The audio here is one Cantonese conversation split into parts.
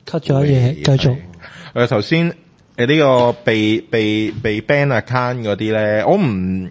cut 咗嘢，繼續。 頭先呢個被 ban account 嗰啲咧，我唔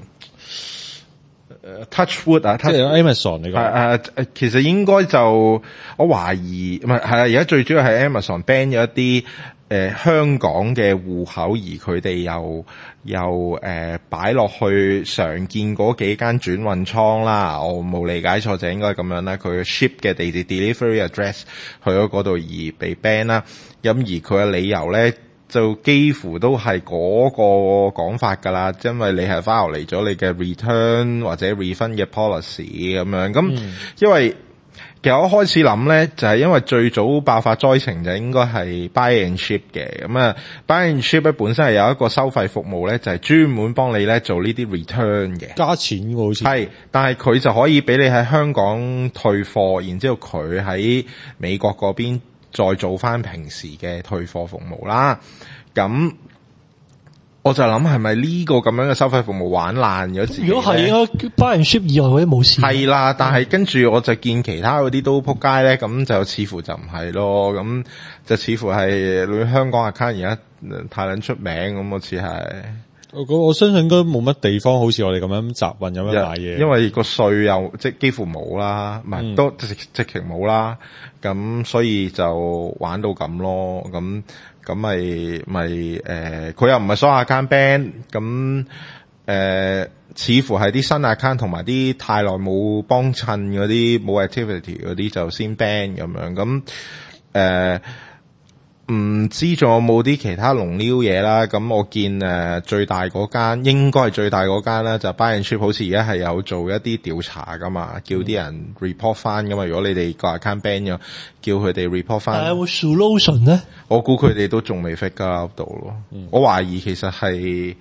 touch wood 啊， 即係 Amazon 嚟講。 其實應該就我懷疑唔係而家最主要係 Amazon ban 咗一啲香港嘅戶口，而佢哋又擺落去常見嗰幾間轉運倉啦。我冇理解錯就應該咁樣啦。佢 ship 嘅地址 delivery address 去咗嗰度而被 ban 啦。咁而佢嘅理由咧，就幾乎都係嗰個講法㗎啦，因為你係 file 嚟咗你嘅 return 或者 refund 嘅 policy 咁樣。咁因為其實我開始諗咧，就係因為最早爆發災情就應該係 buy and ship 嘅。咁啊 buy and ship 咧本身係有一個收費服務咧，就係專門幫你咧做呢啲 return 嘅， 加錢喎好似。 係，但係佢就可以俾你喺香港退貨，然之後佢喺美國嗰邊再做翻平時嘅退貨服務啦。咁我就諗係咪呢個咁樣嘅收費服務玩爛咗自己？ 如果係應該 buy and ship 以外嗰啲冇事。 係啦，但係跟住我就見其他嗰啲都撲街咧，咁就似乎就唔係咯，咁就似乎係你香港 account 而家太撚出名咁，好似係。 我相信應該冇乜地方好似我哋咁樣集運咁樣買嘢， 因為個稅又即係幾乎冇啦，唔係都直情冇啦，咁所以就玩到咁咯，咁咪佢又唔係所有 account ban， 咁似乎係啲新 account 同埋啲太耐冇幫襯嗰啲冇 activity 嗰啲就先 ban 咁樣，咁唔知仲有冇啲其他龍溜嘢啦？咁我見最大嗰間應該係最大嗰間啦，就 Buy and Ship 好似而家係有做一啲調查噶嘛，叫啲人 report 翻噶嘛。如果你哋個 account ban 咗，叫佢哋 report 翻。 有冇 solution 咧？ 我估佢哋都仲未 figure out 到咯。我懷疑其實係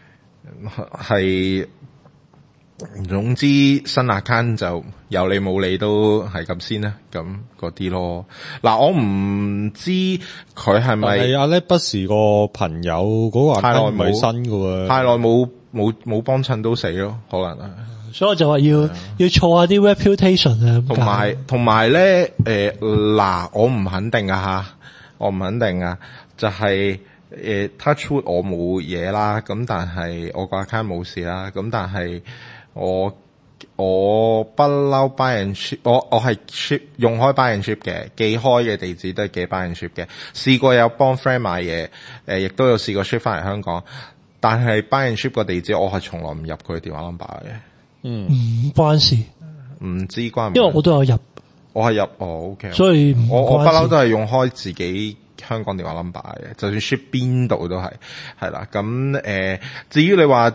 總之新 account 就有理冇理都係咁先啦，咁嗰啲咯。嗱，我唔知佢係咪係阿叻不時個朋友嗰個 account 唔係新㗎喎， 太耐冇幫襯都死咯，可能啊。 所以我就話要錯下啲 reputation 啊。 同埋咧，嗱，我唔肯定啊，就係touch wood 我冇嘢啦，咁但係我個 account 冇事啦，咁但係我不嬲 buy and ship， 我係 ship 用開 buy and ship 嘅，寄開嘅地址都係寄 buy and ship 嘅，試過有幫 friend 買嘢，亦都有試過 ship 翻嚟香港，但係 buy and ship 個地址我係從來唔入佢電話 number 嘅， 唔關事， 唔知關唔關， 因為我都有入， 我係入OK， 所以我不嬲都係用開自己香港電話 number 嘅，就算 ship 邊度都係啦，咁至於你話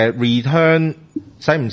return 使唔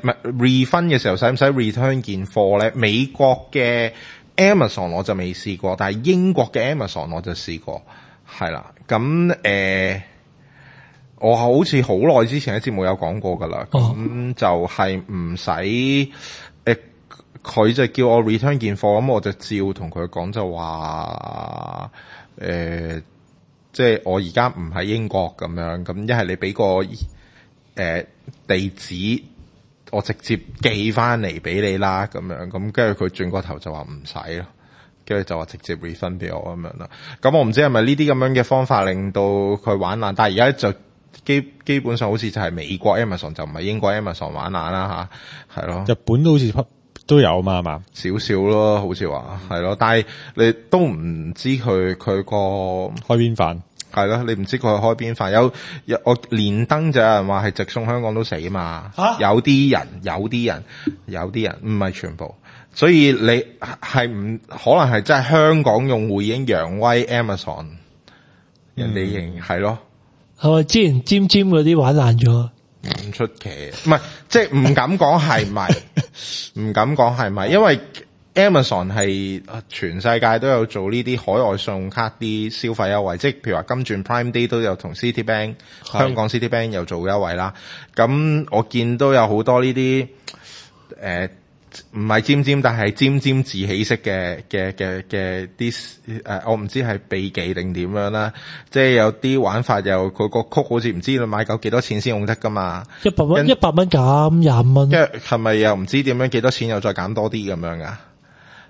refund 嘅時候使唔使 return 件貨咧？美國嘅 Amazon 我就未試過，但係英國嘅 Amazon 我就試過，係啦。咁我好似好耐之前喺節目有講過噶啦，咁就係唔使佢就叫我 return 件貨，咁我就照同佢講就話即係我而家唔喺英國咁樣，咁一係你俾個地址，我直接寄翻嚟俾你啦，咁樣，咁跟住佢轉過頭就話唔使咯，跟住就話直接 refund 俾我咁樣啦。咁我唔知係咪呢啲咁樣嘅方法令到佢玩爛，但係而家就基本上好似就係美國 Amazon 就唔係英國 Amazon 玩爛啦吓，係咯。 日本都好似都有嘛，係嘛？ 少少咯，好似話係咯，但係你都唔知佢個開邊飯。 係咯，你唔知佢開邊飯，有我連登就有人話係直送香港都死嘛，有啲人唔係全部，所以你係唔可能係真係香港用戶已經揚威 Amazon，人哋仍係咯， 係咪之前尖嗰啲玩爛咗？ 唔出奇，唔係即係唔敢講係咪，唔敢講係咪，因為Amazon 係全世界都有做呢啲海外信用卡啲消費優惠，即係譬如話金鑽 Prime Day 都有同 Citibank 香港 Citibank 有做優惠啦。咁我見都有好多呢啲唔係尖，但係沾自喜式嘅啲我唔知係秘技定點樣啦。即係有啲玩法又佢個曲好似唔知你買夠幾多錢先用得噶嘛 ，100蚊減25蚊， 跟住係咪又唔知點樣幾多錢又再減多啲咁樣噶？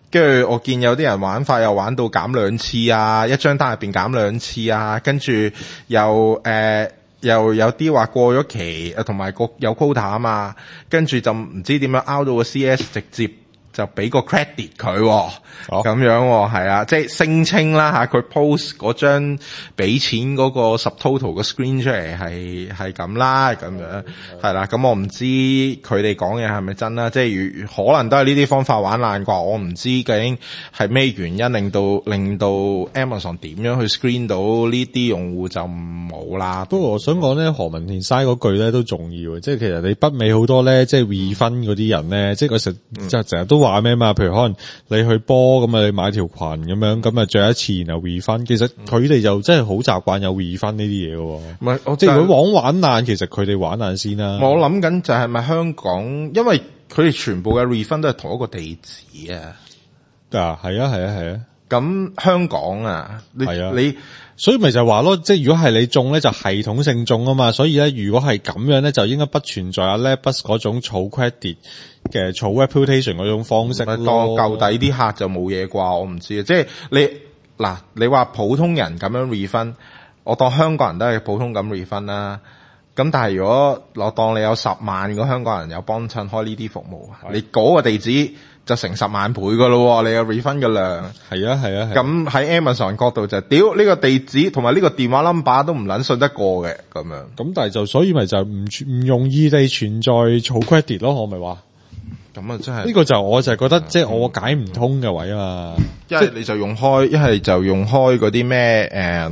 跟住我見有啲人玩法又玩到減2次啊，一張單入邊減2次啊，跟住又有啲話過咗期，同埋有 quota 啊嘛，跟住就唔知點樣 out 到個 CS 直接就俾個 credit 佢咁樣係啊，即係聲稱啦吓，佢 post 嗰張俾錢嗰個 subtotal 個 screen 出嚟係咁啦，咁樣係啦，咁我唔知佢哋講嘢係咪真啦，即係可能都係呢啲方法玩爛啩，我唔知究竟係咩原因令到 Amazon 點樣去 screen 到呢啲用戶就冇啦。 不過我想講咧，何文田嘥嗰句咧都重要嘅，即係其實你北美好多咧，即係 refund 嗰啲人咧，即係佢成日都話咩嘛，譬如可能你去波咁啊，你買條裙咁樣，咁啊着一次然後 refund，其實佢哋就真係好習慣有 refund 呢啲嘢嘅。唔係，即係如果玩爛，其實佢哋玩爛先啦。 我諗緊就係咪香港，因為佢哋全部嘅 refund 都係同一個地址啊。 係啊。 咁香港啊，你所以咪就係話咯，即係如果係你中咧，就系統性中啊嘛。所以咧，如果係咁樣咧，就應該不存在阿 Labus 嗰種儲 credit 嘅儲 reputation 嗰種方式咯。 當舊底啲客就冇嘢啩，我唔知啊。即係你話普通人咁樣 refund，我當香港人都係普通咁 refund 啦。咁但係如果我當你有10萬個香港人有幫襯開呢啲服務，你嗰個地址就成10萬倍噶咯，你有 refund 嘅量。 係啊。 咁喺 Amazon 角度就屌呢個地址同埋呢個電話 number 都唔撚信得過嘅咁樣。 咁但係就所以咪就唔容易地存在儲 credit 咯，我咪話。 咁啊真係呢個就我就係覺得即係我解唔通嘅位啊嘛。 一係你就用開，一係就用開嗰啲咩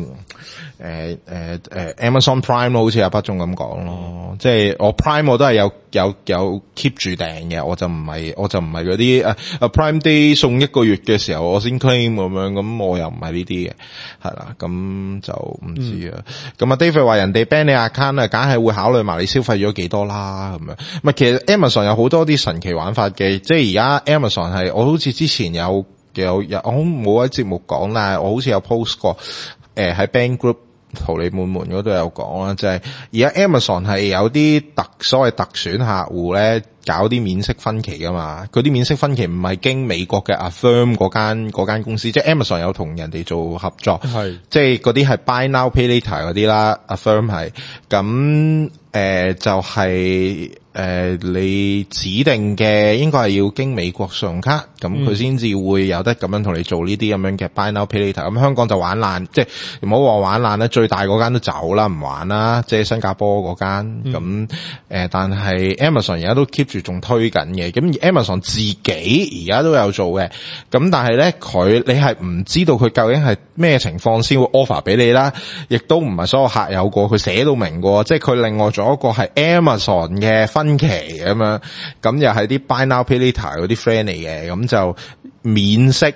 Amazon Prime 好似阿北中咁講咯，即係我 Prime 我都係有 keep 住訂嘅，我就唔係嗰啲Prime Day 送1個月嘅時候我先 claim 咁樣，咁我又唔係呢啲嘅，係啦，咁就唔知啊。咁啊 David 話人哋 ban 你 account 啊，梗係會考慮埋你消費咗幾多啦，咁樣。唔係，其實 Amazon 有好多啲神奇玩法嘅，即係而家 Amazon 係我好似之前有我冇喺節目講，但係我好似有 post 過，喺 Band Group。桃李滿門嗰度有講啦，即係而家 Amazon 係有啲所謂特選客戶咧，搞啲免息分期噶嘛。嗰啲免息分期唔係經美國嘅 Affirm 嗰間公司，即係 Amazon 有同人哋做合作，係即係嗰啲係 Buy Now Pay Later 嗰啲啦。Affirm 係咁就係你指定嘅應該係要經美國信用卡，咁佢先至會有得咁樣同你做呢啲咁樣嘅 Buy Now Pay Later。咁香港就玩爛，即係唔好話玩爛啦，最大嗰間都走啦，唔玩啦，即係新加坡嗰間。咁但係 Amazon 而家都 keep 住仲推緊嘅，咁而 Amazon 自己而家都有做嘅。咁但係咧你係唔知道佢究竟係咩情況先會 offer 俾你啦，亦都唔係所有客有過，佢寫到明過，即係佢另外仲有一個係 Amazon 嘅分期咁樣，咁又係啲 Buy Now Pay Later 嗰啲 friend 嚟嘅，咁就免息，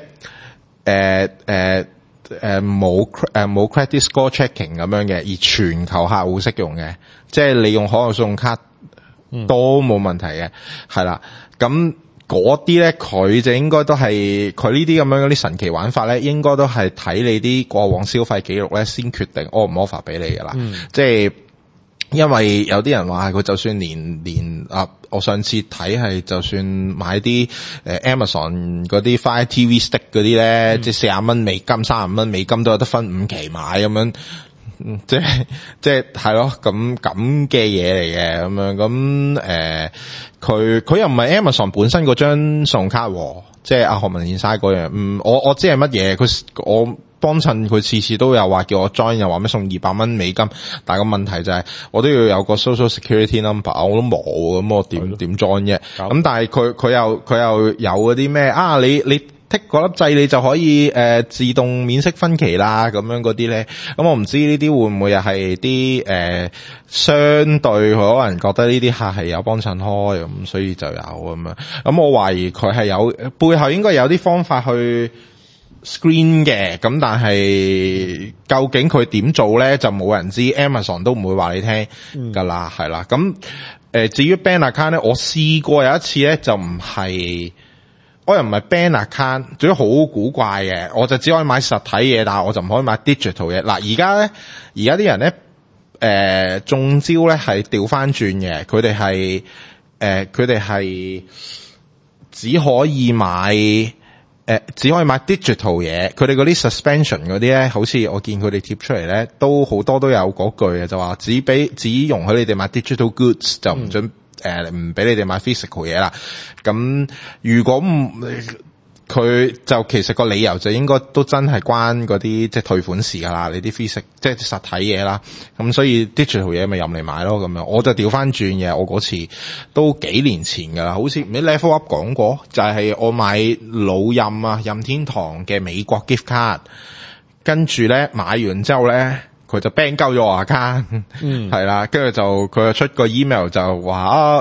冇 credit score checking 咁樣嘅，而全球客戶適用嘅，即係你用海外信用卡都冇問題嘅，係啦，咁嗰啲咧佢就應該都係佢呢啲咁樣嗰啲神奇玩法咧，應該都係睇你啲過往消費記錄咧先決定 offer 唔 offer 俾你噶啦，即係。因為有啲人話佢就算連我上次睇係就算買啲Amazon 嗰啲 Fire TV Stick 嗰啲咧，即係40蚊美金、30蚊美金都有得分5期買咁樣，即係係咯，咁嘅嘢嚟嘅咁樣，咁佢又唔係 Amazon 本身嗰張信用卡，即係阿何文賢嘥嗰樣，我知係乜嘢，我幫襯佢次次都有話叫我 join， 又話咩送200蚊美金，但係個問題就係我都要有個 social security number， 我都冇，咁我點 join 啫？咁但係佢又有嗰啲咩啊？你剔嗰粒掣你就可以自動免息分期啦，咁樣嗰啲咧，咁我唔知呢啲會唔會又係啲相對可能覺得呢啲客係有幫襯開咁，所以就有咁樣。咁我懷疑佢係有背後應該有啲方法去screen 嘅，咁但係究竟佢點做咧就冇人知， Amazon 都唔會話你聽噶啦，係啦。咁至於 ban account 咧，我試過有一次咧就唔係，我又唔係 ban account，總之好古怪嘅，我就只可以買實體嘢，但係我就唔可以買 digital 嘢。嗱而家啲人咧中招咧係調翻轉嘅，佢哋係只可以買只可以買 digital 嘢，佢哋嗰啲 suspension 嗰啲咧，好似我見佢哋貼出嚟咧，都好多都有嗰句嘅，就話只容許你哋買 digital goods， 就唔准唔俾你哋買 physical 嘢啦。咁如果佢就其實個理由就應該都真係關嗰啲即係退款事㗎啦，你啲 physical 即係實體嘢啦。咁所以 digital 嘢咪任你買咯咁樣。我就調翻轉嘅，我嗰次都幾年前㗎啦，好似唔知 Level Up 講過，就係我買老任天堂嘅美國 gift card， 跟住咧買完之後咧，佢就 ban 鳩咗我 account， 係啦，跟住就佢就出個 email 就話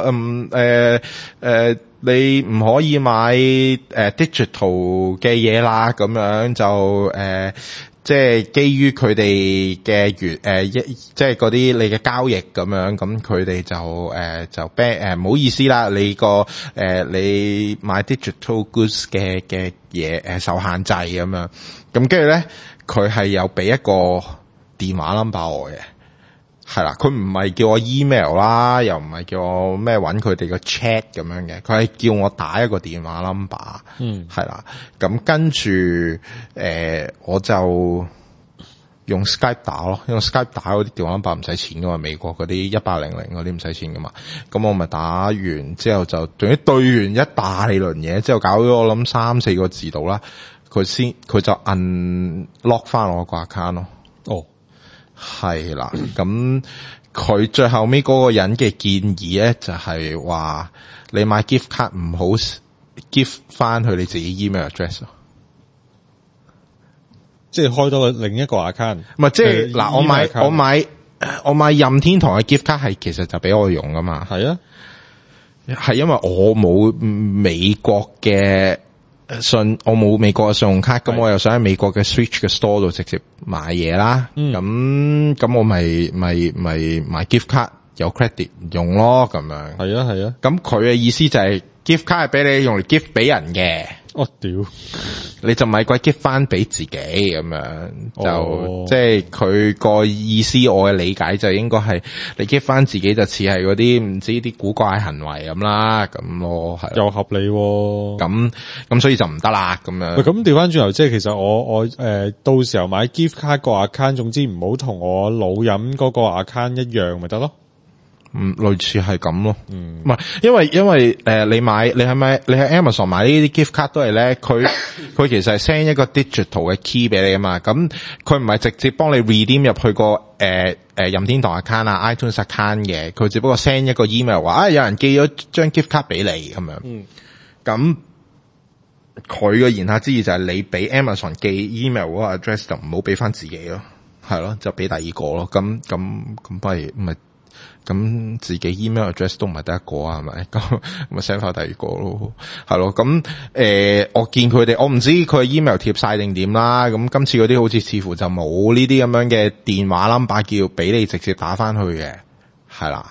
你唔可以買digital 嘅嘢啦，咁樣就即係基於佢哋嘅即係嗰啲你嘅交易咁樣，咁佢哋就 ban 唔好意思啦，你你買 digital goods 嘅嘢受限制咁樣，咁跟住咧佢係有俾一個電話 number 我嘅。係啦，佢唔係叫我 email 啦，又唔係叫我咩搵佢哋個 chat 咁樣嘅，佢係叫我打一個電話 number， 係啦，咁跟住我就用 Skype 打咯，用 Skype 打嗰啲電話 number 唔使錢噶嘛，美國嗰啲1800嗰啲唔使錢噶嘛，咁我咪打完之後就仲要對完一大輪嘢之後，搞咗我諗3-4個字度啦，佢就 unlock 翻我個 account 咯。哦。係啦，咁佢最後尾嗰個人嘅建議咧，就係話你買 gift card 唔好 gift 翻去你自己 email address 咯， 即係開多另一個 account。 唔係即係嗱，我買任天堂嘅 gift card 係其實就俾我用噶嘛。係啊，係因為我冇美國嘅我冇美國嘅信用卡，咁我又想喺美國嘅 Switch 嘅 store 度直接買嘢啦。咁我咪買 gift card 有 credit 用咯，咁樣。係啊。咁佢嘅意思就係 gift card 係俾你用嚟 gift 俾人嘅。我屌，你就咪鬼 gift 翻俾自己咁樣，就即係佢個意思，我嘅理解就應該係你 gift 翻自己就似係嗰啲唔知啲古怪行為咁啦，咁咯係。又合理喎。咁所以就唔得啦，咁樣。喂，咁調翻轉頭，即係其實我到時候買 gift card 個 account， 總之唔好同我老飲嗰個 account 一樣咪得咯。類似係咁咯，唔係，因為你喺 Amazon 買呢啲 gift card 都係咧，佢其實係 send 一個 digital 嘅 key 俾你啊嘛，咁佢唔係直接幫你 redeem 入去個任天堂 account 啊 iTunes account 嘅，佢只不過 send 一個 email 話有人寄咗張 gift card 俾你咁樣，咁佢嘅言下之意就係你俾 Amazon 寄 email 嗰個 address 就唔好俾翻自己咯，係咯，就俾第二個咯，咁不如唔係。咁自己 email address 都唔係得一個啊，係咪？咁咪 send 翻第二個咯，係咯。咁我見佢哋，我唔知佢 email 貼晒定點啦。咁今次嗰啲好似乎就冇呢啲咁樣嘅電話 number 叫俾你直接打翻去嘅，係啦。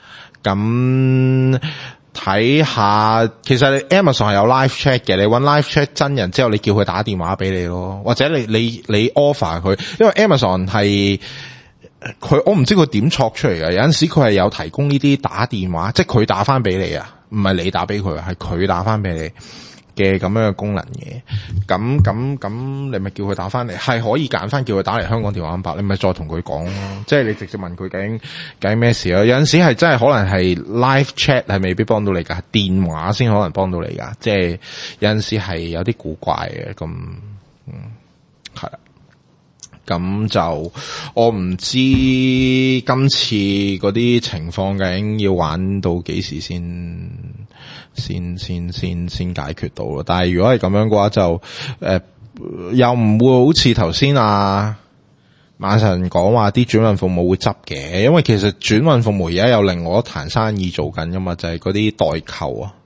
咁睇下，其實你 Amazon 係有 live chat 嘅，你搵 live chat 真人之後，你叫佢打電話俾你咯，或者你 offer 佢，因為 Amazon 係。我唔知佢點錯出嚟嘅，有陣時佢係有提供呢啲打電話，即係佢打翻俾你啊，唔係你打俾佢，係佢打翻俾你嘅咁樣嘅功能嘅。咁你咪叫佢打翻嚟，係可以揀翻叫佢打嚟香港電話number，你咪再同佢講咯，即係你直接問佢究竟咩事咯。有陣時係真係可能係 live chat 係未必幫到你噶，電話先可能幫到你噶，即係有陣時係有啲古怪嘅咁，係啦。咁就我唔知今次嗰啲情況究竟要玩到幾時先解決到咯。但係如果係咁樣嘅話，就又唔會好似頭先晚晨講話啲轉運服務會執嘅，因為其實轉運服務而家有另外一壇生意做緊噶嘛，就係嗰啲代購啊。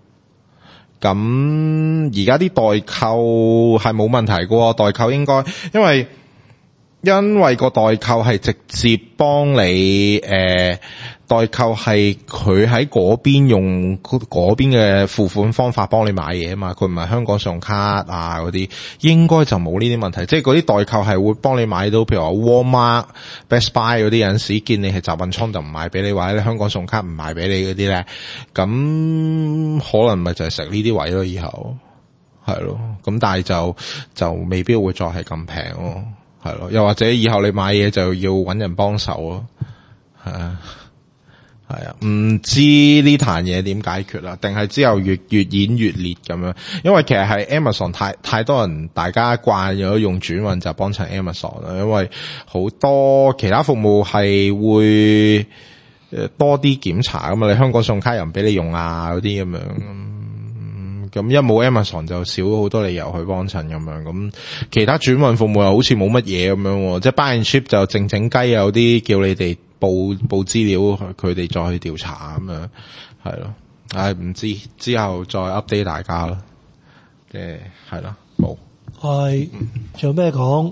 咁而家啲代購係冇問題嘅，代購應該因為個代購係直接幫你代購係佢喺嗰邊用嗰邊嘅付款方法幫你買嘢啊嘛，佢唔係香港信用卡啊嗰啲，應該就冇呢啲問題。即係嗰啲代購係會幫你買到，譬如話 Walmart、Best Buy 嗰啲，有陣時見你係集運倉就唔賣俾你，或者你香港信用卡唔賣俾你嗰啲咧，咁可能咪就係食呢啲位咯，以後係咯，咁但係就未必會再係咁平咯，係咯，又或者以後你買嘢就要搵人幫手咯，係啊。係啊，唔知呢壇嘢點解決啦？定係之後越演越烈咁樣？因為其實係 Amazon 太多人，大家慣咗用轉運就幫襯 Amazon 啦。因為好多其他服務係會多啲檢查噶嘛，你香港信卡又唔俾你用啊嗰啲咁樣。咁一冇 Amazon 就少好多理由去幫襯咁樣。咁其他轉運服務又好似冇乜嘢咁樣，即係 buy and ship 就靜靜雞，有啲叫你哋報資料，佢哋再去調查咁樣，係咯。唔知之後再 update 大家咯。係咯，冇。係， 仲有咩講？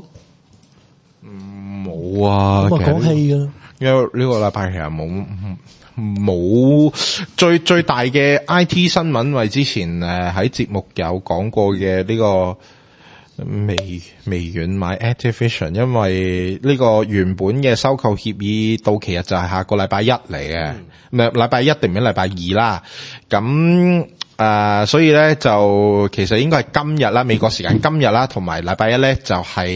冇啊。 咁啊，講戲㗎。 因為呢個禮拜其實冇最大嘅 IT 新聞，為之前喺節目有講過嘅呢個微軟買 Activision， 因為呢個原本嘅收購協議到期日就係下個禮拜一嚟嘅，唔係禮拜一定唔係禮拜二啦。咁所以咧就其實應該係今日啦，美國時間今日啦，同埋禮拜一咧就係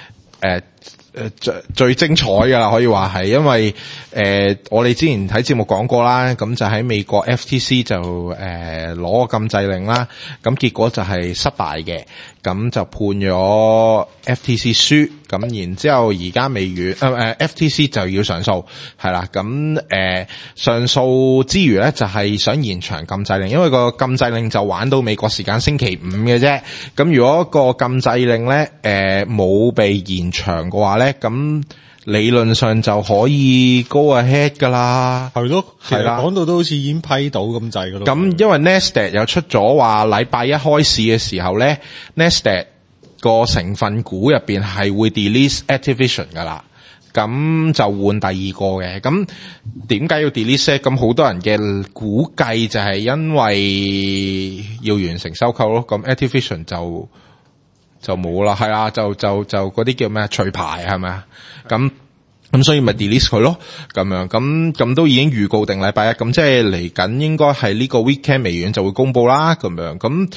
最精彩噶啦，可以話係，因為我哋之前喺節目講過啦，咁就喺美國 FTC 就攞個禁制令啦，咁結果就係失敗嘅，咁就判咗 FTC 輸，咁然之後而家微軟FTC 就要上訴，係啦，咁上訴之餘咧就係想延長禁制令，因為個禁制令就玩到美國時間星期五嘅啫，咁如果個禁制令咧冇被延長嘅話咧，咁理論上就可以 go ahead 噶啦， 係咯， 係啦， 講到都好似已經批到咁滯噶咯。 咁因為 Nasdaq 又出咗話，禮拜一開市嘅時候咧 ，Nasdaq 個成分股入邊係會 delete Activision 噶啦，咁就換第二個嘅。咁點解要 delete 咧？咁好多人嘅估計就係因為要完成收購咯，咁 Activision 就冇啦，係啊，就嗰啲叫咩除牌係咪啊？咁所以咪 delete 佢咯，咁樣咁都已經預告定禮拜一，咁即係嚟緊應該係呢個 weekend 微軟就會公布啦，咁樣咁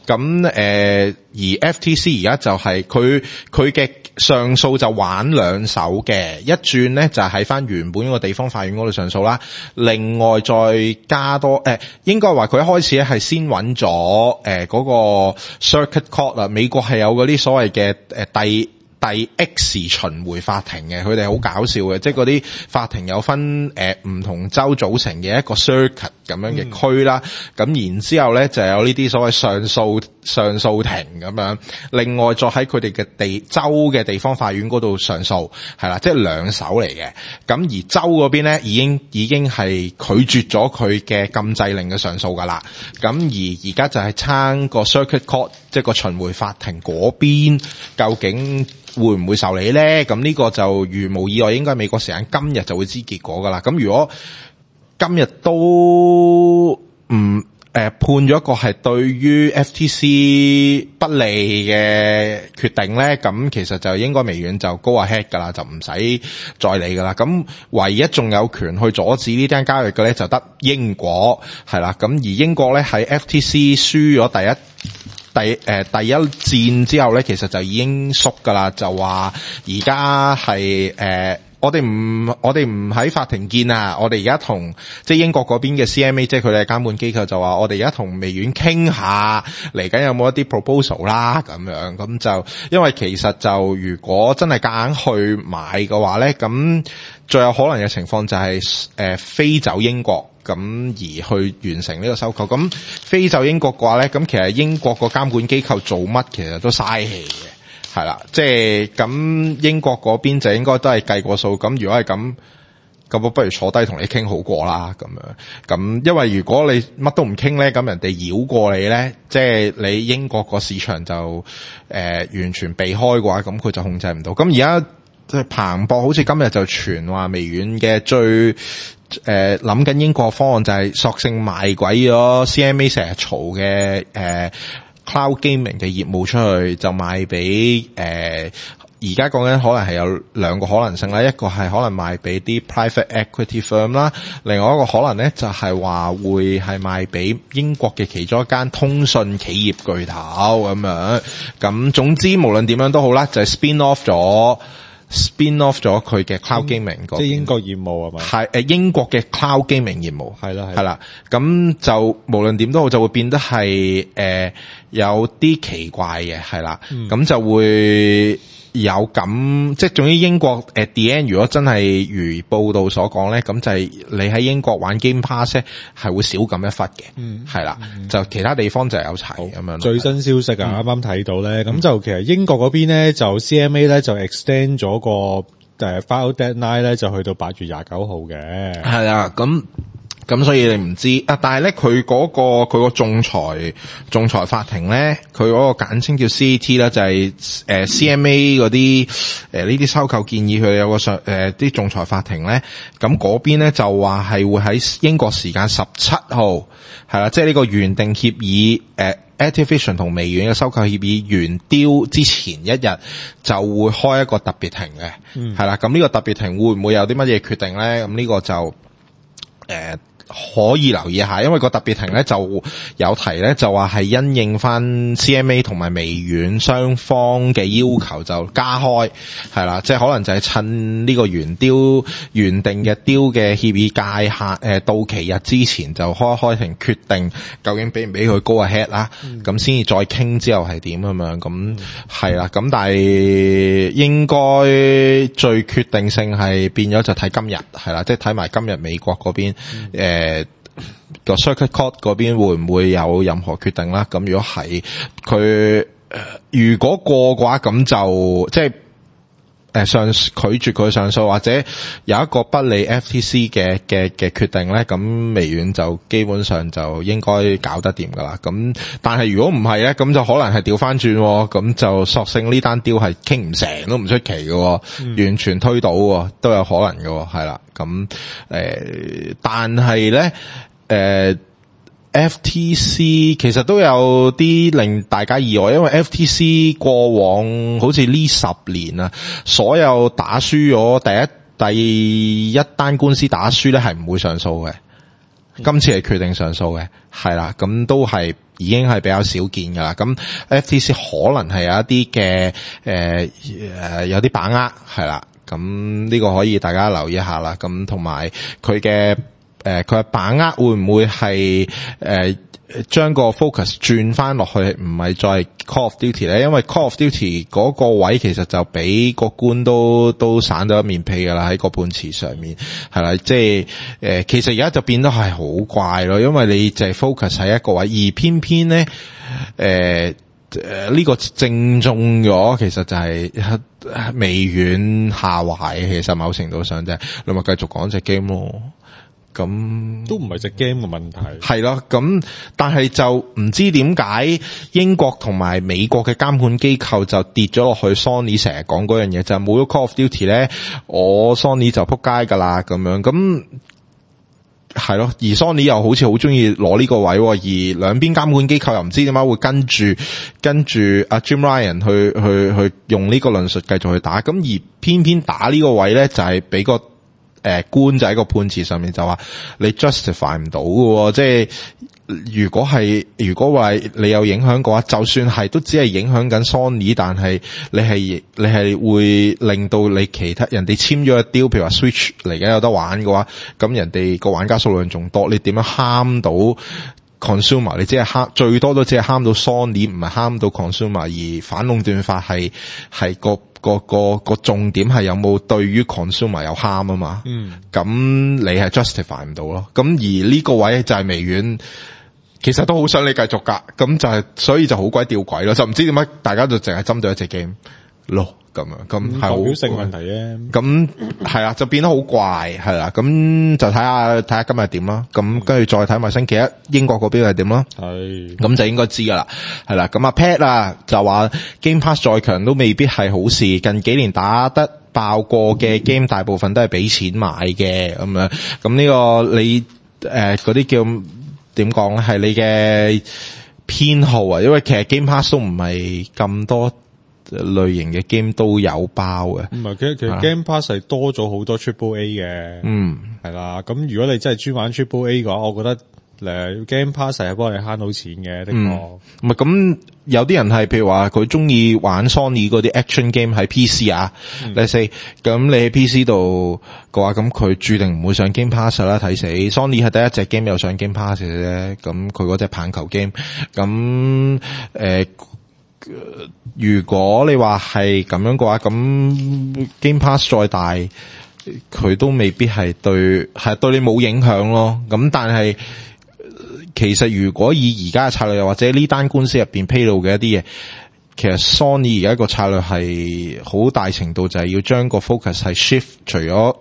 而 FTC 而家就係佢嘅上訴就玩兩手嘅，一轉咧就喺翻原本個地方法院嗰度上訴啦，另外再加多應該話佢一開始咧係先揾咗嗰個 Circuit Court 啊，美國係有嗰啲所謂嘅第 X 巡迴法庭嘅，佢哋好搞笑嘅，即係嗰啲法庭有分唔同州組成嘅一個 circuit 咁樣嘅區啦，咁然之後咧就有呢啲所謂上訴庭咁樣，另外再喺佢哋嘅州嘅地方法院嗰度上訴，係啦，即係兩手嚟嘅。咁而州嗰邊咧已經係拒絕咗佢嘅禁制令嘅上訴噶啦，咁而家就係撐個 circuit court， 即係個巡迴法庭嗰邊究竟會唔會受理咧？咁呢個就如無意外，應該美國時間今日就會知結果噶啦。咁如果今日都唔判咗一個係對於 FTC 不利嘅決定咧，咁其實就應該微軟就 go ahead 噶啦，就唔使再理噶啦。咁唯一仲有權去阻止呢單交易嘅咧，就得英國係啦。咁而英國咧喺 FTC 輸咗第一戰之後咧，其實就已經縮噶啦，就話而家係我哋唔喺法庭見啊，我哋而家同即係英國嗰邊嘅 CMA， 即係佢哋嘅監管機構就話，我哋而家同微軟傾下，嚟緊有冇一啲 proposal 啦咁樣，咁就因為其實就如果真係夾硬去買嘅話咧，咁最有可能嘅情況就係飛走英國。咁而去完成呢個收購，咁飛走英國嘅話咧，咁其實英國個監管機構做乜其實都嘥氣嘅，係啦，即係咁英國嗰邊就應該都係計過數，咁如果係咁我不如坐低同你傾好過啦，咁樣，咁因為如果你乜都唔傾咧，咁人哋繞過你咧，即係你英國個市場就完全避開嘅話，咁佢就控制唔到。咁而家即係彭博好似今日就傳話微軟嘅最諗緊英國方案就係索性賣鬼咗 CMA 成日嘈嘅Cloud Gaming 嘅業務出去，就賣俾而家講緊可能係有兩個可能性啦，一個係可能賣俾啲 private equity firm 啦，另外一個可能咧就係話會係賣俾英國嘅其中一間通訊企業巨頭咁樣。咁總之無論點樣都好啦，就係 spin off 咗佢嘅 cloud gaming 嗰邊， 即係英國業務係嘛？ 係英國嘅 cloud gaming 業務係啦，咁就無論點都好，就會變得係有啲奇怪嘅係啦，咁就會有咁即係總之英國the end 如果真係如報道所講咧，咁就係你喺英國玩 Game Pass 咧係會少咁一忽嘅，係啦，就其他地方就有齊咁樣。 最新消息啊，啱啱睇到咧，咁就其實英國嗰邊咧就 CMA 咧就 extend 咗個file deadline 咧就去到8月29號嘅， 係啦，咁所以你唔知啊，但係咧佢個仲裁法庭咧，佢嗰個簡稱叫 CAT 啦，就係CMA 嗰啲呢啲收購建議，佢有個啲仲裁法庭咧，咁嗰邊咧就話係會喺英國時間17號係啦，即係呢個原定協議Activision 同微軟嘅收購協議完丟之前一日就會開一個特別庭嘅，係啦，咁呢個特別庭會唔會有啲乜嘢決定咧？咁呢個就可以留意一下，因為個特別庭咧就有提咧，就話係因應翻 CMA 同埋微軟雙方嘅要求就加開，係啦，即係可能就係趁呢個原定嘅丟嘅協議界限到期日之前就開庭決定究竟俾唔俾佢 go ahead 啦，咁先至再傾之後係點咁樣，咁係啦，咁但係應該最決定性係變咗就睇今日係啦，即係睇埋今日美國嗰邊個 Circuit Court 嗰邊會唔會有任何決定啦？咁如果係佢如果過嘅話，咁就即係拒絕佢上訴，或者有一個不利 FTC 嘅決定咧，咁微軟就基本上就應該搞得掂噶啦。咁但係如果唔係咧，咁就可能係調翻轉，咁就索性呢單 deal 係傾唔成都唔出奇嘅，完全推倒都有可能嘅，係啦。咁但係咧FTC 其實都有啲令大家意外，因為 FTC 過往好似呢10年啊，所有打輸咗第一單官司打輸咧係唔會上訴嘅，今次係決定上訴嘅，係啦，咁都係已經係比較少見噶啦。咁 FTC 可能係有一啲嘅有啲把握係啦，咁呢個可以大家留意一下啦。咁同埋佢嘅把握會唔會係將個 focus 轉翻落去，唔係再 Call of Duty 咧？因為 Call of Duty 嗰個位其實就俾個官都散咗一面屁噶啦，喺個判詞上面係啦，即係其實而家就變得係好怪咯，因為你就係 focus 喺一個位，而偏偏咧呢個正中咗，其實就係微軟下懷，其實某程度上就係你咪繼續講隻 game 咯。咁都唔係隻 game 嘅問題， 係咯。咁但係就唔知點解英國同埋美國嘅監管機構就跌咗落去 Sony 成日講嗰樣嘢，就係冇咗 Call of Duty 咧，我 Sony 就撲街噶啦咁樣。咁係咯，而 Sony 又好似好中意攞呢個位，而兩邊監管機構又唔知點解會跟住阿 Jim Ryan 去用呢個論述繼續去打。咁而偏偏打呢個位咧，就係俾個官就喺個判詞上面就話你 justify 唔到嘅，即係如果話你有影響嘅話，就算係都只係影響緊 Sony， 但係你係會令到你其他人哋簽咗一 deal，譬如話 Switch 嚟緊有得玩嘅話，咁人哋個玩家數量仲多，你點樣慳到 consumer？ 你只係最多都只係慳到 Sony， 唔係慳到 consumer。而反壟斷法係個重點係有冇對於 consumer 有 harm 啊嘛，咁你係 justify 唔到咯。咁而呢個位就係微軟，其實都好想你繼續噶，咁就係所以就好鬼吊詭咯，就唔知點解大家就淨係針對一隻 game 咯，咁樣咁係代表性問題啫。 咁係啦，就變得好怪係啦。咁就睇下今日點啦。咁跟住再睇埋星期一英國嗰邊係點啦。係咁就應該知噶啦。係啦，咁阿 Pat 啊就話 Game Pass 再強都未必係好事。近幾年打得爆過嘅 game 大部分都係俾錢買嘅咁樣。咁呢個你嗰啲叫點講咧？係你嘅偏好啊，因為其實 Game Pass 都唔係咁多。 類型嘅 game 都有包嘅。 唔係，其實 Game Pass 係多咗好多 Triple A 嘅，係啦。咁如果你真係專玩 Triple A 嘅話，我覺得Game Pass 係幫你慳到錢嘅，的確。 唔係咁，有啲人係譬如話佢中意玩 Sony 嗰啲 action game 喺 PC 啊，你咁你喺 PC 度嘅話，咁佢注定唔會上 Game Pass 啦，睇死。Sony 係第一隻 game 有上 Game Pass 嘅啫，咁佢嗰隻棒球 game，咁如果你話係咁樣嘅話，咁 Game Pass 再大，佢都未必係對你冇影響咯。咁但係其實如果以而家嘅策略，又或者呢單官司入邊披露嘅一啲嘢，其實 Sony 而家個策略係好大程度就係要將個 focus 係 shift 除咗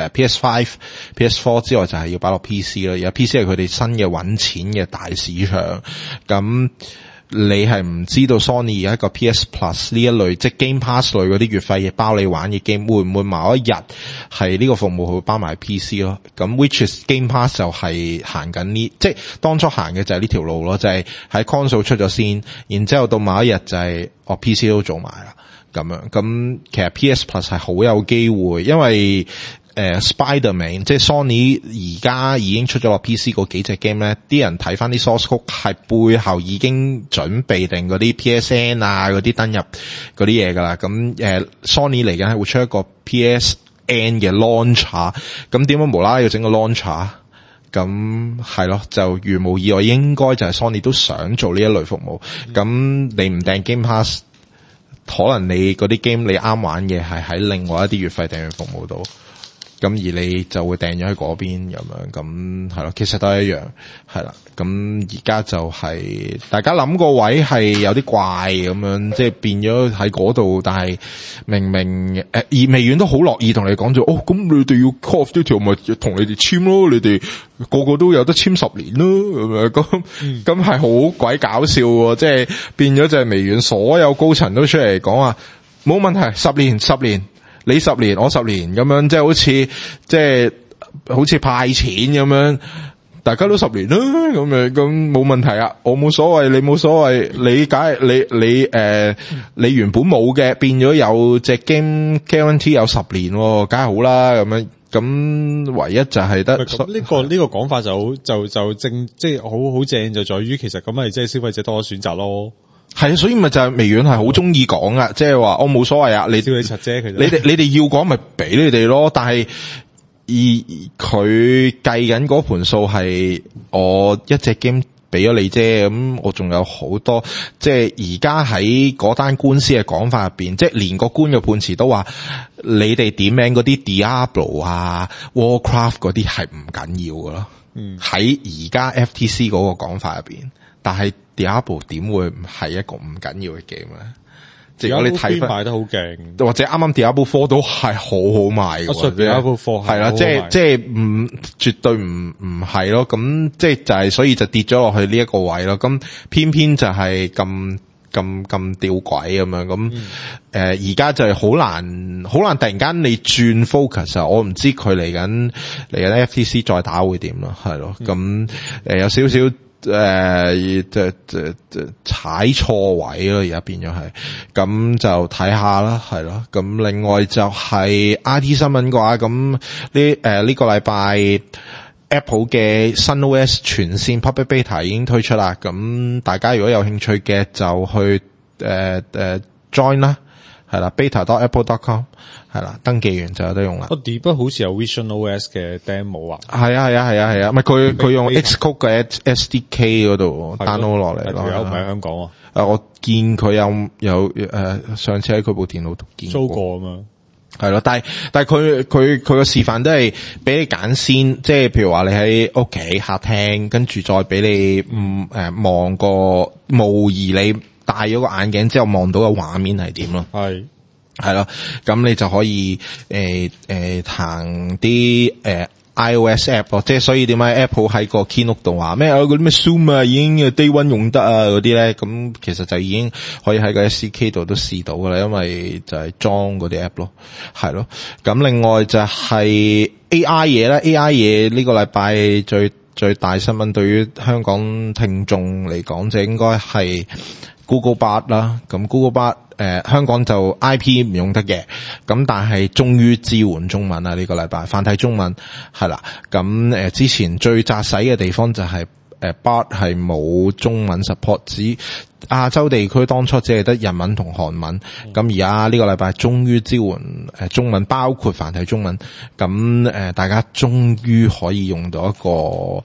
PS5、PS4 之外，就係要擺落 PC 啦。而家 PC 係佢哋新嘅搵錢嘅大市場，咁你係唔知道 Sony 而家個 PS Plus 呢一類即係 Game Pass 類嗰啲月費嘢包你玩嘅 game 會唔會某一日係呢個服務會包埋 PC 咯？咁 which is Game Pass 就係行緊呢，即係當初行嘅就係呢條路咯，就係喺 console 出咗先，然之後到某一日就係PC 都做埋啦咁樣。咁其實 PS Plus 係好有機會，因為Spider-Man 即係 Sony 而家已經出咗落 PC 嗰幾隻 game 咧，啲人睇翻啲 source code 係背後已經準備定嗰啲 PSN 啊嗰啲登入嗰啲嘢噶啦。咁Sony 嚟緊係會出一個 PSN 嘅 launcher， 咁點解無啦啦要整個 launcher？ 咁係咯，就如無意外應該就係 Sony 都想做呢一類服務。咁你唔訂 Game Pass， 可能你嗰啲 game 你啱玩嘅係喺另外一啲月費訂閱服務度。咁而你就會訂咗喺嗰邊咁樣，咁係咯，其實都係一樣，係啦。咁而家就係大家諗個位係有啲怪咁樣，即係變咗喺嗰度，但係明明而微軟都好樂意同你講咗，咁你哋要 Call of Duty 咪同你哋簽咯，你哋個個都有得簽10年咯，咁係好鬼搞笑喎，即係變咗就係微軟所有高層都出嚟講話冇問題，10年。你10年，我10年咁樣，即係好似派錢咁樣，大家都10年啦，咁冇問題啊，我冇所謂，你冇所謂，你梗係你原本冇嘅，變咗有隻 game guarantee 有10年，梗係好啦，咁樣，咁唯一就係得呢個講法就正，即係好正，就在於其實咁係即係消費者多咗選擇咯。 係啊，所以咪就係微軟係好中意講啊，即係話我冇所謂啊，你燒你柒啫，其實你哋要講咪俾你哋咯，但係而佢計緊嗰盤數係我一隻 game 俾咗你啫，咁我仲有好多，即係而家喺嗰單官司嘅講法入邊，即係連個官嘅判詞都話你哋點名嗰啲 Diablo 啊 Warcraft 嗰啲係唔緊要噶咯，喺而家 FTC 嗰個講法入邊，但係Diablo 點會唔係一個唔緊要嘅 game 咧？即係如果你睇翻賣得好勁， 或者啱啱 Diablo 4都係好好賣嘅。 Diablo 4 係啦，即係唔絕對唔係咯。咁即係就係所以就跌咗落去呢一個位咯。咁偏偏就係咁吊詭咁樣。咁而家就係好難突然間你轉 focus 啊！我唔知佢嚟緊 FTC 再打會點咯，係咯。咁有少少。踩錯位咯，而家變咗係，咁就睇下啦，係咯。咁另外就係 IT 新聞嘅話，咁呢個禮拜 Apple 嘅新 OS 全線 Public Beta 已經推出啦。咁大家如果有興趣嘅就去join 啦，係啦 beta.apple.com 係啦，登記完就有得用啦。 不過好似有 Vision OS 嘅 demo 啊。 係啊，唔係佢用 Xcode 嘅 SDK 嗰度 download 落嚟咯。 唔喺香港啊。 我見佢有上次喺佢部電腦度見過。 租過啊嘛。 係咯，但係佢個示範都係俾你揀先，即係譬如話你喺屋企客廳，跟住再俾你望個模擬你戴咗個眼鏡之後望到嘅畫面係點咯。係咯，咁你就可以行啲iOS app 咯，即係所以點解 Apple 喺個 keynote 度話咩嗰啲咩 Zoom 啊已經 day one 用得啊嗰啲咧，咁其實就已經可以喺個 SDK 度都試到噶啦，因為就係裝嗰啲 app 咯，係咯。咁另外就係 AI 嘢啦 ，AI 嘢呢個禮拜最大新聞對於香港聽眾嚟講就應該係 Google Bard 啦，咁 Google Bard 香港就 IP 唔用得嘅，咁但係終於支援中文啦，呢個禮拜繁體中文係啦。咁之前最扎使嘅地方就係Bard 係冇中文 support， 只亞洲地區當初只係得日文同韓文，咁而家呢個禮拜終於支援中文，包括繁體中文，咁大家終於可以用到一個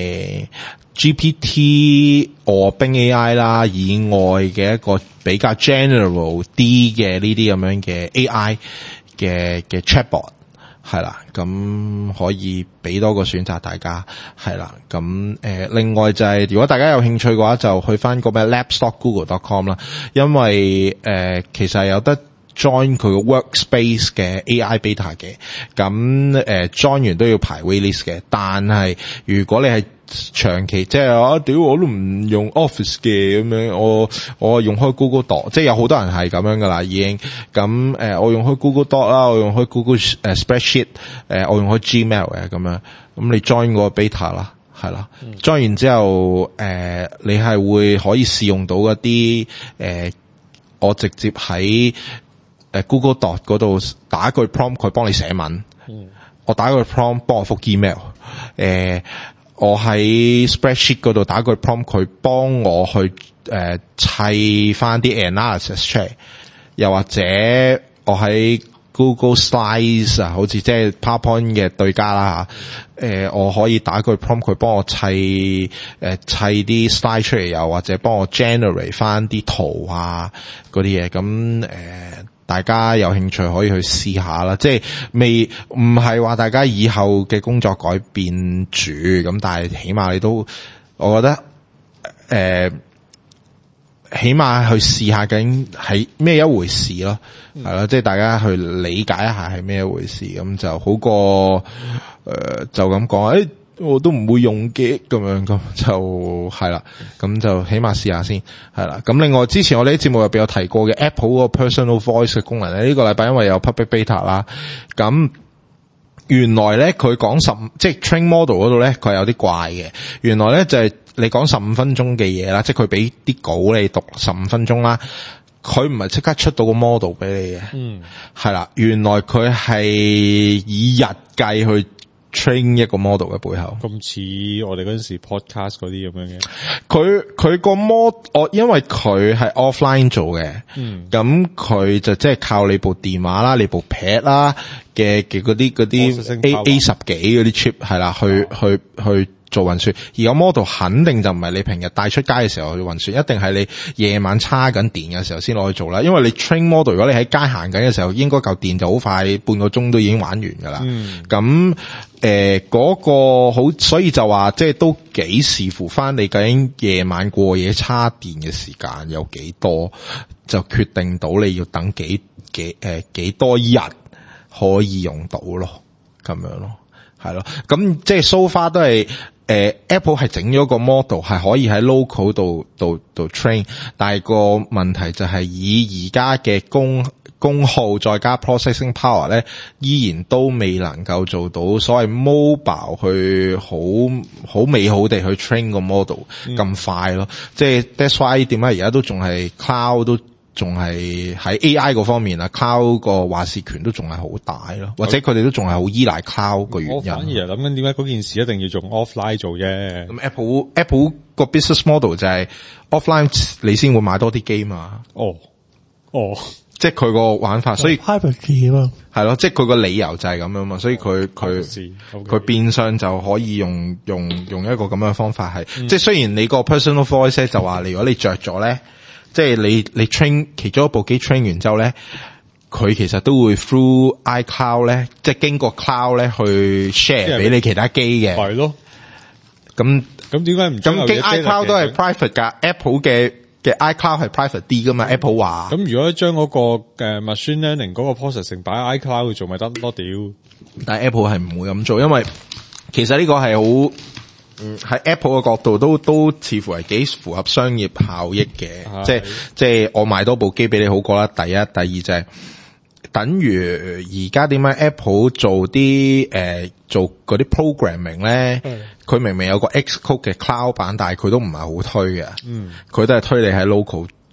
GPT or Bing AI 啦以外嘅一個比較 general 啲嘅呢啲咁樣嘅 AI 嘅 chatbot。係啦，咁可以俾多個選擇大家，係啦，咁另外就係如果大家有興趣嘅話，就去翻個咩 labs.google.com 啦，因為其實有得 join 佢個 workspace 嘅 AI beta 嘅，咁join 完都要排 waitlist 嘅，但係如果你係長期即係我都唔用 Office 嘅咁樣，我用開 Google Doc， 即係有好多人係咁樣噶啦已經。咁我用開 Google Doc 啦，我用開 Google Spreadsheet， 我用開 Gmail 嘅咁樣。咁你 join 個 beta 啦，係啦。join 完之後你係會可以試用到一啲我直接喺Google Doc 嗰度打句 prompt 佢幫你寫文。我打句 prompt 幫我覆 email。我喺 spreadsheet 嗰度打句 prompt 佢幫我去砌翻啲 analysis 出嚟，又或者我喺 Google Slides 啊，好似即係 PowerPoint 嘅對家啦吓，我可以打句 prompt 佢幫我砌啲 slide 出嚟，又或者幫我 generate 翻啲圖啊嗰啲嘢，咁大家有興趣可以去試下啦，即係唔係話大家以後嘅工作改變住，咁但係起碼你都，我覺得起碼去試下究竟係咩一回事咯，係咯，即係大家去理解一下係咩一回事，咁就好過就咁講，我都唔會用嘅咁樣，咁就係啦，咁就起碼試下先，係啦。咁另外之前我哋啲節目入邊有提過嘅 Apple 嗰個 Personal Voice 嘅功能咧，呢個禮拜因為有 Public Beta 啦，咁原來咧佢講即係 Train Model 嗰度咧佢係有啲怪嘅，原來咧就係你講15分鐘嘅嘢啦，即係佢俾啲稿你讀15分鐘啦，佢唔係即刻出到個 model 俾你嘅，係啦，原來佢係以日計去train 一個 model 嘅背後， 咁似我哋嗰陣時 podcast 嗰啲咁樣嘅。 佢個 model， 因為佢係 offline 做嘅，咁佢就即係靠你部電話啦，你部 pad 啦嘅嗰啲 A10 幾嗰啲 chip 係啦，去做運算，而個 model 肯定就唔係你平日帶出街嘅時候去運算，一定係你夜晚叉緊電嘅時候先攞去做啦。因為你 train model， 如果你喺街行緊嘅時候，應該夠電就好快，半個鐘都已經玩完噶啦。咁嗰個好，所以就話即係都幾視乎翻你究竟夜晚過夜叉電嘅時間有幾多，就決定到你要等幾多日可以用到咯，咁樣咯，係咯。咁即係 so far 都係。Apple 係整咗個 model 係可以喺 local 度 train， 但係個問題就係以而家嘅功耗再加 processing power 咧，依然都未能夠做到所謂 mobile 去好美好地去 train 個 model 咁快咯。即係 that's why 點解而家都仲係 cloud 都仲係喺 AI 嗰方面啊 ，cloud 個話事權都仲係好大咯，或者佢哋都仲係好依賴 cloud 個原因。我反而係諗緊點解嗰件事一定要做 offline 做啫。 咁 Apple 個 business model 就係 offline 你先會買多啲機嘛。哦，即係佢個玩法，所以 privacy 啊嘛， 係咯，即係佢個理由就係咁樣嘛，所以佢變相就可以用一個咁樣嘅方法係，即係雖然你個 personal voice 就話你如果你着咗咧。即係你 train 其中一部機 train 完之後咧，佢其實都會 through iCloud 咧，即係經過 cloud 咧去 share 俾你其他機嘅。係咯。咁點解唔咁經 iCloud 都係 private 㗎 ？Apple 嘅 iCloud 係 private 啲㗎嘛 ？Apple 話。咁如果將嗰個machine learning 嗰個 processing 擺喺 iCloud 去做咪得咯？屌！但係 Apple 係唔會咁做，因為其實呢個係好。喺 Apple 嘅角度都似乎係幾符合商業效益嘅，即係我買多部機俾你好過啦。第一，第二就係等於而家點解 Apple 做啲做嗰啲 programming 咧，佢明明有個 Xcode 嘅 cloud 版，但係佢都唔係好推嘅，佢都係推你喺 local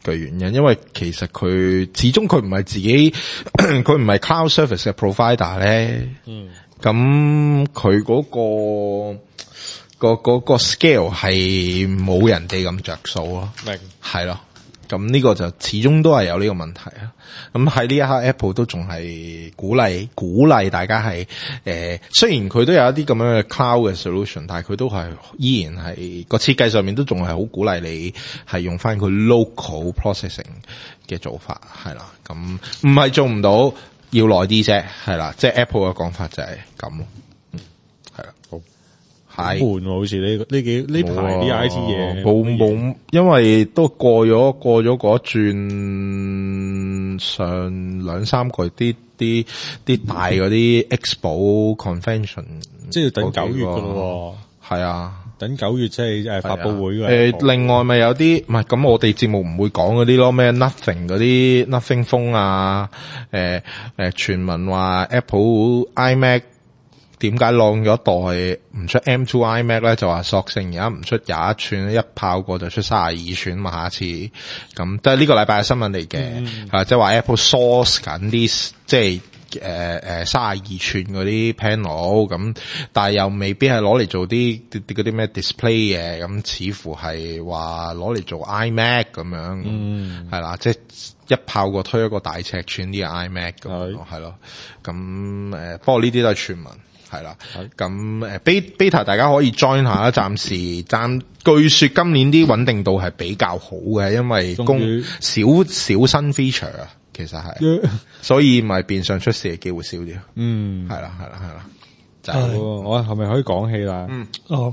嘅原因，因為其實佢始終佢唔係自己，佢唔係 cloud service 嘅 provider 咧。咁佢嗰個 scale 係冇人哋咁着數咯。 明係咯。咁呢個就始終都係有呢個問題啊。咁喺呢一刻 Apple 都仲係鼓勵大家係雖然佢都有一啲咁樣嘅 cloud 嘅 solution， 但係佢都係依然係個設計上面都仲係好鼓勵你係用翻佢 local processing 嘅做法，係啦。咁唔係做唔到，要耐啲啫，係啦。即係 Apple 嘅講法就係咁咯。係啦，好係悶喎，好似呢排啲 I T 嘢冇，因為都過咗嗰轉上2-3個月啲大嗰啲 Expo Convention， 即係要等9月噶咯。 係啊， 等9月即係發佈會嘅。 另外咪有啲唔係咁，我哋節目唔會講嗰啲咯，咩 Nothing 嗰啲 Nothing Phone 啊，傳聞話 Apple iMac。點解晾咗代唔出 M2 iMac 咧？就話索性而家唔出21寸，一炮過就出32寸嘛，下一次咁都係呢個禮拜嘅新聞嚟嘅，即係話 Apple source 緊啲即係32寸嗰啲 panel 咁，但係又未必係攞嚟做啲嗰啲咩 display 嘅，咁似乎係話攞嚟做 iMac 咁樣，係啦，即係一炮過推一個大尺寸啲嘅 iMac 咁，係咯，咁不過呢啲都係傳聞。係啦，咁beta 大家可以 join 下啦。暫時據說今年啲穩定度係比較好嘅，因為少新 feature 啊，其實係，所以咪變相出事嘅機會少啲。係啦，就係。 我係咪可以講戲啦？ 哦。